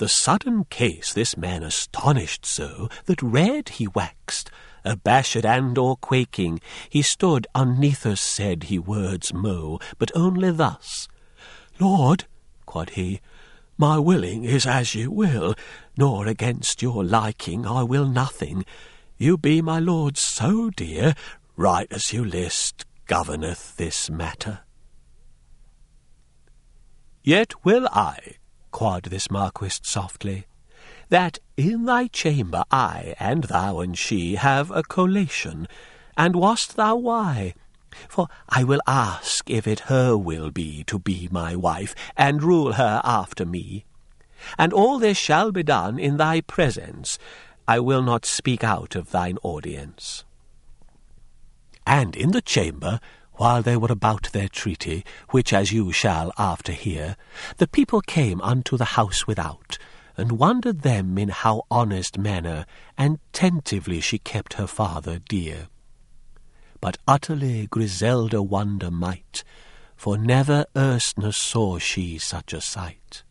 The sudden case this man astonished so, that red he waxed, abashed and or quaking, he stood unnether said he words mo, but only thus. Lord, quod he, my willing is as you will, nor against your liking I will nothing. You be my lord so dear, right as you list governeth this matter. Yet will I, quod this Marquis softly, that in thy chamber I and thou and she have a collation, and wast thou why? For I will ask if it her will be to be my wife, and rule her after me. And all this shall be done in thy presence. I will not speak out of thine audience. And in the chamber, while they were about their treaty, which as you shall after hear, the people came unto the house without, and wondered them in how honest manner and tentively she kept her father dear. But utterly Griselda wonder might, for never erstne saw she such a sight.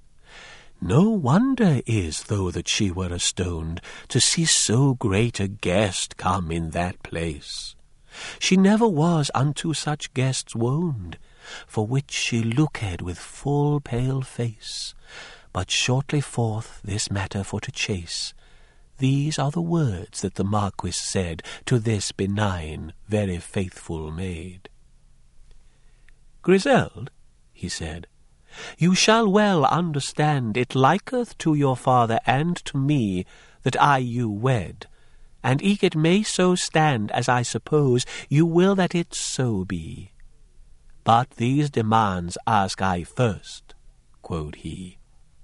No wonder is, though that she were astoned, to see so great a guest come in that place. She never was unto such guests woned, for which she looked with full pale face. But shortly forth this matter for to chase, these are the words that the Marquis said to this benign, very faithful maid. Griseld, he said, you shall well understand it liketh to your father and to me that I you wed, and eke it may so stand as I suppose you will that it so be. But these demands ask I first, quod he,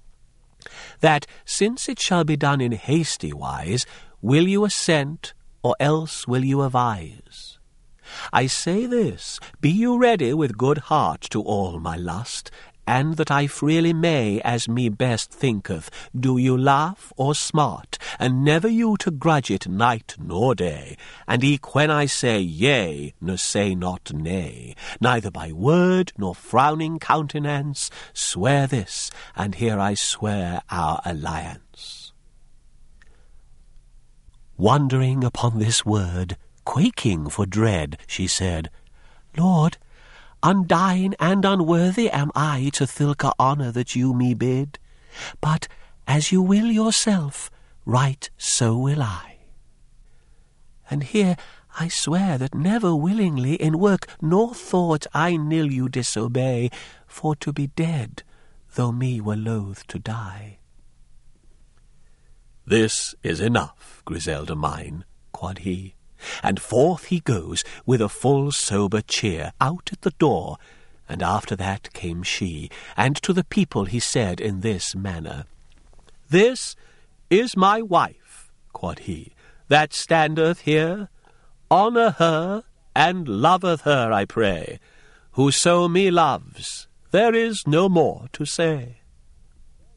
that since it shall be done in hasty wise, will you assent, or else will you avise? I say this, be you ready with good heart to all my lust, and that I freely may, as me best thinketh, do you laugh or smart, and never you to grudge it night nor day, and eke when I say yea, ne say not nay, neither by word nor frowning countenance, swear this, and here I swear our alliance. Wondering upon this word, quaking for dread, she said, Lord, undying and unworthy am I to thilke honour that you me bid, but as you will yourself, right so will I. And here I swear that never willingly in work nor thought I nil you disobey, for to be dead, though me were loath to die. This is enough, Griselda mine, quod he. And forth he goes with a full sober cheer out at the door, and after that came she, and to the people he said in this manner, This is my wife, quod he, that standeth here. Honour her, and loveth her, I pray. Whoso me loves, there is no more to say.